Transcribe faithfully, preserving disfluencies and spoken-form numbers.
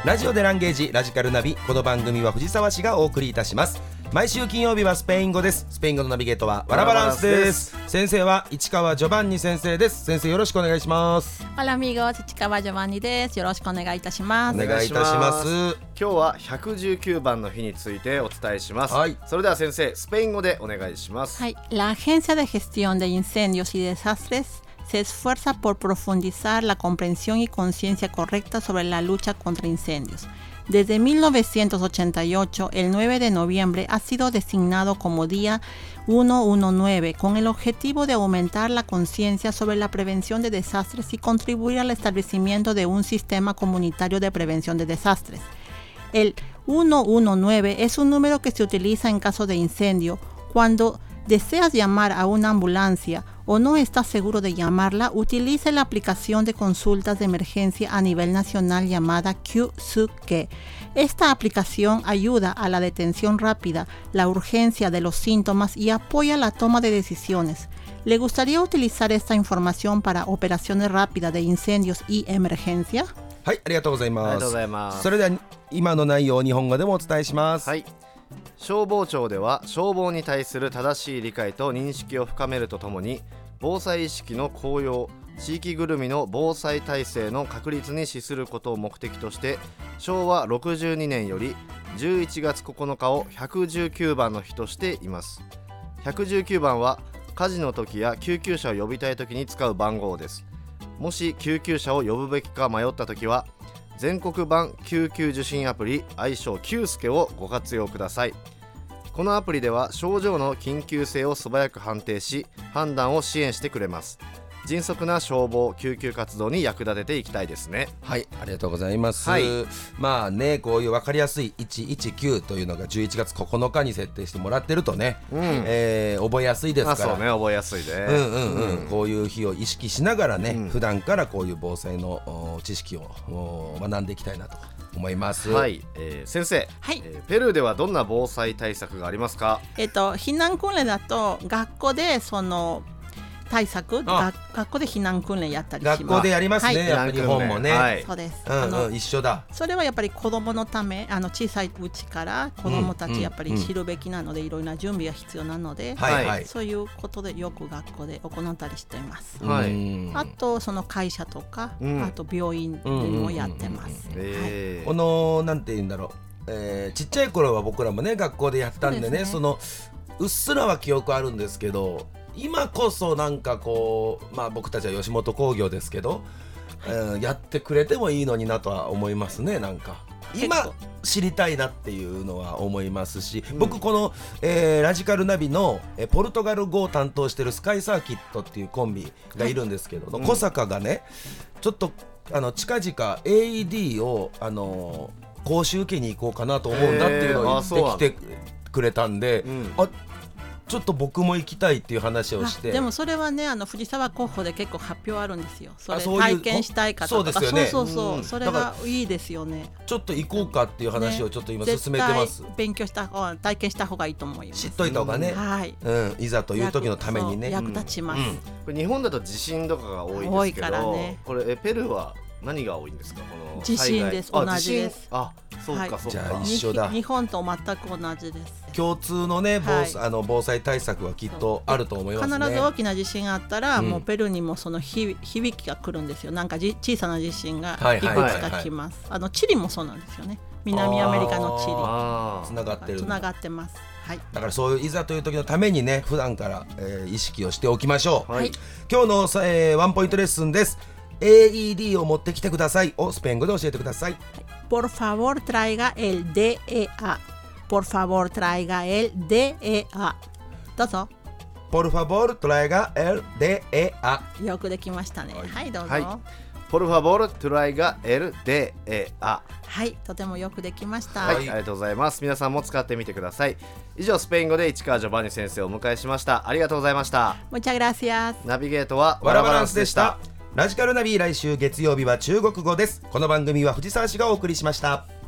ラジオでランゲージラジカルナビ、この番組は藤沢市がお送りいたします。毎週金曜日はスペイン語です。スペイン語のナビゲートはワラバランスです。先生は市川ジョバンニ先生です。先生よろしくお願いします。 Hola amigos、市川ジョバンニです。よろしくお願いいたします。 お願いいたします。 今日はひゃくじゅうきゅうばんの日についてお伝えします、 はい、 それでは先生スペイン語でお願いします。 はい、La Agencia de Gestión de Incendios y Desastres se esfuerza por profundizar la comprensión y conciencia correcta sobre la lucha contra incendios. Desde mil novecientos ochenta y ocho, el nueve de noviembre ha sido designado como Día ciento diecinueve con el objetivo de aumentar la conciencia sobre la prevención de desastres y contribuir al establecimiento de un sistema comunitario de prevención de desastres. El ciento diecinueve es un número que se utiliza en caso de incendio. Cuando deseas llamar a una ambulancia o no estás seguro de llamarla, utilice la aplicación de consultas de emergencia a nivel nacional llamada Q S U K E. Esta aplicación ayuda a la detención rápida, la urgencia de los síntomas y apoya la toma de decisiones. ¿Le gustaría utilizar esta información para operaciones rápidas de incendios y emergencia? はい、ありがとうございます。 ありがとうございます。 それでは今の内容を日本語でもお伝えします。 はい、消防庁では消防に対する正しい理解と認識を深めるとともに、防災意識の向上、地域ぐるみの防災体制の確立に資することを目的として、昭和ろくじゅうにねんよりじゅういちがつここのかをひゃくじゅうきゅうばんの日としています。ひゃくじゅうきゅうばんは火事の時や救急車を呼びたい時に使う番号です。もし救急車を呼ぶべきか迷った時は、全国版救急受信アプリ、愛称キュースケをご活用ください。このアプリでは症状の緊急性を素早く判定し、判断を支援してくれます。迅速な消防救急活動に役立てていきたいですね。 はい、ありがとうございます、 はい、 まあね、こういう分かりやすいいちいちきゅうというのがじゅういちがつここのかに設定してもらってるとね、うん、えー、覚えやすいですから。 あ、そうね、覚えやすいで、 うんうんうんうん、こういう日を意識しながらね、 うん、 普段からこういう防災の知識を学んでいきたいなと思います。 はい、えー、先生、 はい、 えー、ペルーではどんな防災対策がありますか？ えっと、避難訓練だと学校でその対策、が学校で避難訓練やったりします。 学校でやりますね、はい、やっぱり日本もね、 はい、 そうです、 うんうん、 あの一緒だ。 それはやっぱり子どものため、あの小さいうちから子どもたちやっぱり知るべきなので、うんうん、いろいろな準備が必要なので、はいはい、そういうことでよく学校で行ったりしています、はい、あとその会社とか、うん、あと病院でもやってます、うんうんうんうん、はい、 このなんていうんだろう、えー、ちっちゃい頃は僕らもね学校でやったんでね、 そ, でね、そのうっすらは記憶あるんですけど、今こそなんかこう、まあ僕たちは吉本興業ですけど、はい、えー、やってくれてもいいのになとは思いますね。なんか今知りたいなっていうのは思いますし、うん、僕この、えー、ラジカルナビの、えー、ポルトガル語を担当してるスカイサーキットっていうコンビがいるんですけど、はい、小坂がね、ちょっとあの近々 エーイーディー を、あのー、講習受けに行こうかなと思うんだっていうのを言ってきてくれたんで、うん、あちょっと僕も行きたいっていう話をして。 でもそれはね、あの藤沢候補で結構発表あるんですよ。それ体験したい方とか、そうですよね、そうそうそう、うん、それがいいですよね。 ちょっと行こうかっていう話をちょっと今進めてます、 ね、勉強した方が、体験した方がいいと思います。 知っといた方がね、うん、はい、うん、いざという時のためにね役立ちます、うん、これ日本だと地震とかが多いですけど、多いからね、これえペルーは何が多いんですか？この地震です。同じです。 あ、そうか、はい、そうか。 じゃあ一緒だ。 日本と全く同じです。 共通のね、防、はい、あの防災対策はきっとあると思いますね。 必ず大きな地震があったら、うん、もうペルーにもその響きが来るんですよ。なんかじ小さな地震がいくつか来ます。あのチリもそうなんですよね。南アメリカのチリ。つながってる。つながってます。はい、だからそういういざという時のためにね、普段から、えー、意識をしておきましょう。はい、今日の、えー、ワンポイントレッスンです。エーイーディー を持ってきてくださいをスペイン語で教えてください。 Por favor traiga el ディーエーエー。Por favor traiga el ディーエーエー。どうぞ。 Por favor traiga el ディーエーエー。 よくできましたね。はい、はい、どうぞ。 はい、Por favor traiga el ディーエーエー。 はい、とてもよくできました。 はい、ありがとうございます。皆さんも使ってみてください。以上、スペイン語で市川ジョバンニ先生をお迎えしました。ありがとうございました。 Muchas gracias。 ナビゲートはワラバランスでした。ラジカルナビ、来週月曜日は中国語です。この番組は藤沢市がお送りしました。